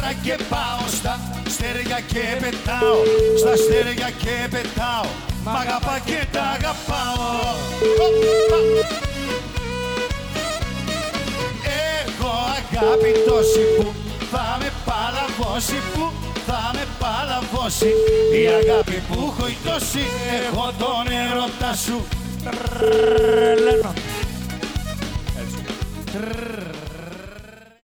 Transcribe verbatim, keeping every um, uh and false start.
και πάω στα αστέρια και πετάω, στα αστέρια και πετάω, μ' αγαπά και τα αγαπάω. Έχω αγάπη τόση που θα με παλαβώσει, που θα με παλαβώσει. Η αγάπη που έχω η τόση, έχω τον έρωτα σου. Τρελαίνω. Έτσι.